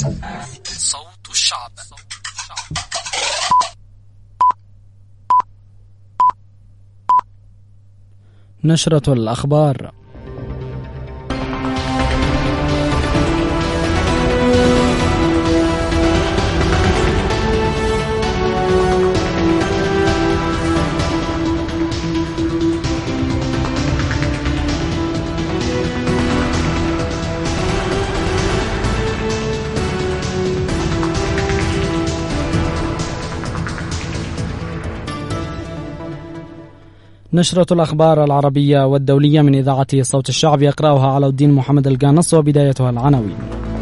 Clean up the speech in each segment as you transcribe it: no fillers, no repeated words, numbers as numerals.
صوت الشعب. نشرة الأخبار. نشرة الأخبار العربية والدولية من إذاعة صوت الشعب، يقرأها علاء الدين محمد القانص، وبدايتها العناوين.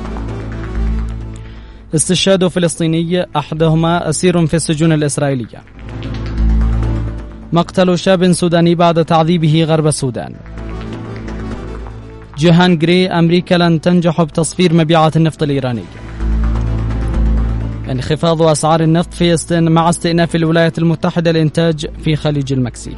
استشهاد فلسطيني أحدهما أسير في السجون الإسرائيلية. مقتل شاب سوداني بعد تعذيبه غرب السودان. جيهان غري: أمريكا لن تنجح بتصفير مبيعات النفط الإيراني. انخفاض أسعار النفط مع استئناف الولايات المتحدة الإنتاج في خليج المكسيك.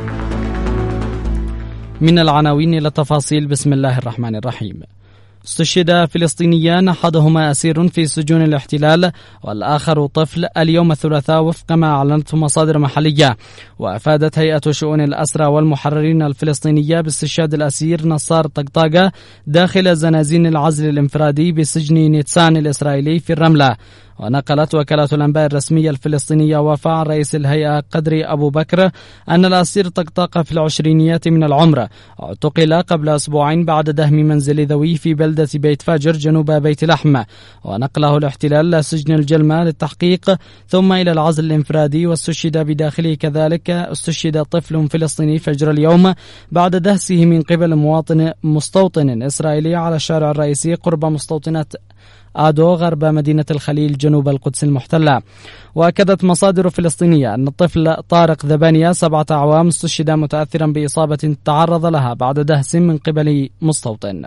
من العناوين إلى التفاصيل. بسم الله الرحمن الرحيم. استشهد فلسطينيان، أحدهما أسير في سجون الاحتلال والآخر طفل، اليوم الثلاثاء وفق ما أعلنته مصادر محلية. وأفادت هيئة شؤون الأسرى والمحررين الفلسطينية باستشهاد الأسير نصار طقطاقة داخل زنازين العزل الانفرادي بسجن نيتسان الإسرائيلي في الرملة. ونقلت وكالة الأنباء الرسمية الفلسطينية وفاء رئيس الهيئة قدري أبو بكر أن الأسير طقطاقة في العشرينيات من العمر اعتقل قبل أسبوعين بعد دهم منزل ذويه في بلدة بيت فاجر جنوب بيت لحم، ونقله الاحتلال إلى سجن الجلمة للتحقيق ثم إلى العزل الانفرادي. واستشهد بداخله كذلك استشهد طفل فلسطيني فجر اليوم بعد دهسه من قبل مستوطن إسرائيلي على الشارع الرئيسي قرب مستوطنة آدو غرب مدينة الخليل جنوب القدس المحتلة. وأكدت مصادر فلسطينية أن الطفل طارق ذبانيا 7 أعوام استشهد متأثرا بإصابة تعرض لها بعد دهس من قبل مستوطن.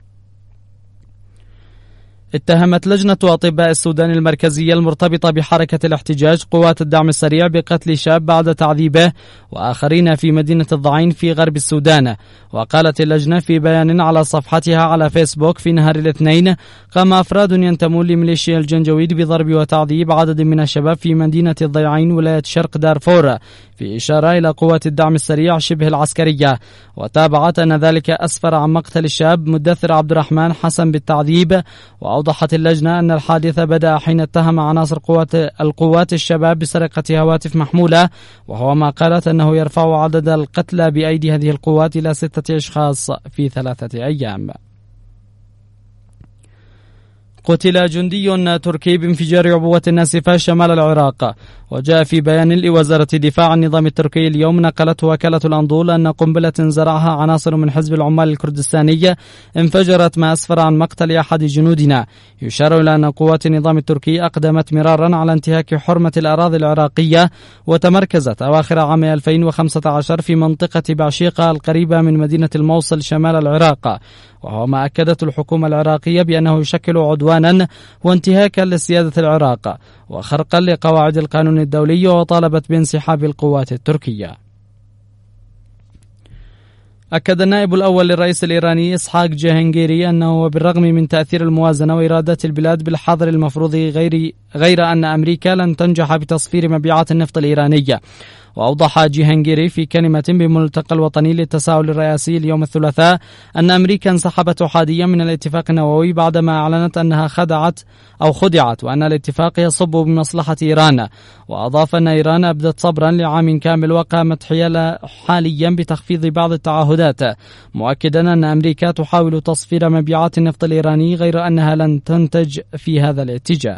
اتهمت لجنة أطباء السودان المركزية المرتبطة بحركة الاحتجاج قوات الدعم السريع بقتل شاب بعد تعذيبه وآخرين في مدينة الضعين في غرب السودان. وقالت اللجنة في بيان على صفحتها على فيسبوك في نهار الاثنين: قام أفراد ينتمون لميليشيا الجنجويد بضرب وتعذيب عدد من الشباب في مدينة الضيعين ولاية شرق دارفور، في إشارة إلى قوات الدعم السريع شبه العسكرية. وتابعت أن ذلك أسفر عن مقتل الشاب مدثر عبد الرحمن حسن بالتعذيب. وأوضحت اللجنة أن الحادث بدأ حين اتهم عناصر القوات الشباب بسرقة هواتف محمولة، وهو ما قالت أنه يرفع عدد القتلى بأيدي هذه القوات إلى 6 أشخاص في 3 أيام. قتل جندي تركي بانفجار عبوة ناسفة شمال العراق. وجاء في بيان لوزارة دفاع النظام التركي اليوم، نقلت وكالة الأنضول أن قنبلة زرعها عناصر من حزب العمال الكردستاني انفجرت ما أسفر عن مقتل أحد جنودنا. يشار إلى أن قوات النظام التركي أقدمت مرارا على انتهاك حرمة الأراضي العراقية، وتمركزت أواخر عام 2015 في منطقة بعشيقة القريبة من مدينة الموصل شمال العراق، وهو ما أكدت الحكومة العراقية بأنه يشكل عدوانا وانتهاكا لسيادة العراق وخرقا لقواعد القانون الدولي، وطالبت بانسحاب القوات التركية. أكد النائب الأول للرئيس الإيراني إسحاق جيهانغيري أنه بالرغم من تأثير الموازنة وإرادة البلاد بالحظر المفروض غير أن أمريكا لن تنجح بتصفير مبيعات النفط الإيرانية. وأوضح جيهانغيري في كلمة بملتقى الوطني للتساؤل الرئاسي اليوم الثلاثاء أن أمريكا انسحبت أحاديا من الاتفاق النووي بعدما أعلنت أنها خدعت وأن الاتفاق يصب بمصلحة إيران. وأضاف أن إيران أبدت صبرا لعام كامل وقامت حاليا بتخفيض بعض التعهدات، مؤكدا أن أمريكا تحاول تصفير مبيعات النفط الإيراني غير أنها لن تنتج في هذا الاتجاه.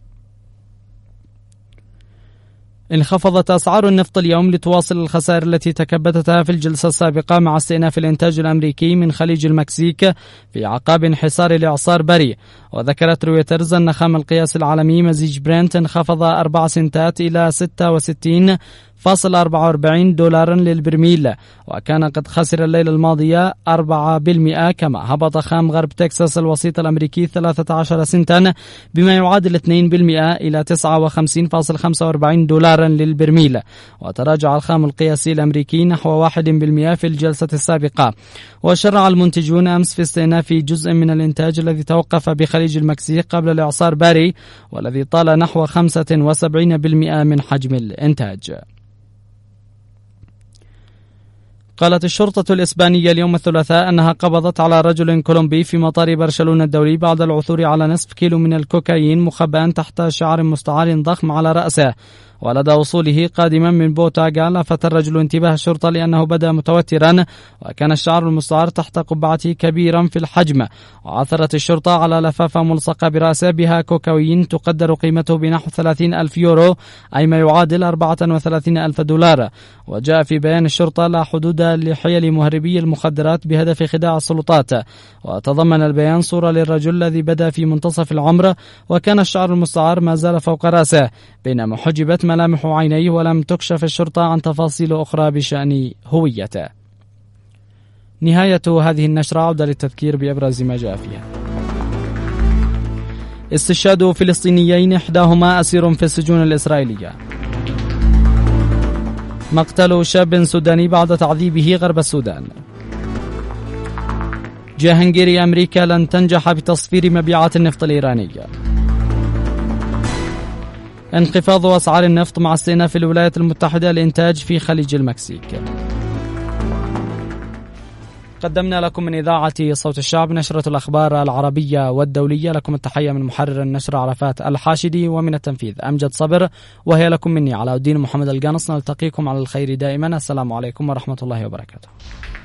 انخفضت أسعار النفط اليوم لتواصل الخسائر التي تكبدتها في الجلسة السابقة مع استئناف الإنتاج الأمريكي من خليج المكسيك في أعقاب انحسار الإعصار بري. وذكرت رويترز أن خام القياس العالمي مزيج برنت انخفض 4 سنتات إلى 66.8 $1.44 للبرميل، وكان قد خسر الليلة الماضية 4%. كما هبط خام غرب تكساس الوسيط الأمريكي 13 سنتا بما يعادل 2% إلى $59.45 للبرميل، وتراجع الخام القياسي الأمريكي نحو 1% في الجلسة السابقة. وشرع المنتجون أمس في استئناف جزء من الإنتاج الذي توقف بخليج المكسيك قبل الإعصار باري، والذي طال نحو 75% من حجم الإنتاج. قالت الشرطة الإسبانية اليوم الثلاثاء أنها قبضت على رجل كولومبي في مطار برشلونة الدولي بعد العثور على نصف كيلو من الكوكايين مخبأ تحت شعر مستعار ضخم على رأسه. ولدى وصوله قادما من بوتاغا لفت الرجل انتباه الشرطة لأنه بدأ متوترا، وكان الشعر المستعار تحت قبعته كبيرا في الحجم. وعثرت الشرطة على لفافة ملصقة برأسه بها كوكايين تقدر قيمته بنحو 30,000 يورو، أي ما يعادل 34,000 دولار. وجاء في بيان الشرطة لا حدود لحيل مهربي المخدرات بهدف خداع السلطات. وتضمن البيان صورة للرجل الذي بدأ في منتصف العمر، وكان الشعر المستعار ما زال فوق رأسه، بينما حجبت ملامح عينيه، ولم تكشف الشرطة عن تفاصيل أخرى بشأن هويته. نهاية هذه النشرة. عودة للتذكير بأبرز ما جاء فيها. استشهاد فلسطينيين إحداهما أسير في السجون الإسرائيلية. مقتل شاب سوداني بعد تعذيبه غرب السودان. جاهنجيري أمريكا لن تنجح بتصفير مبيعات النفط الإيراني. انخفاض أسعار النفط مع استئناف الولايات المتحدة الإنتاج في خليج المكسيك. قدمنا لكم من إذاعة صوت الشعب نشرة الأخبار العربية والدولية. لكم التحية من محرر النشرة عرفات الحاشدي، ومن التنفيذ أمجد صبر، وهي لكم مني علاء الدين محمد القانص. نلتقيكم على الخير دائما. السلام عليكم ورحمة الله وبركاته.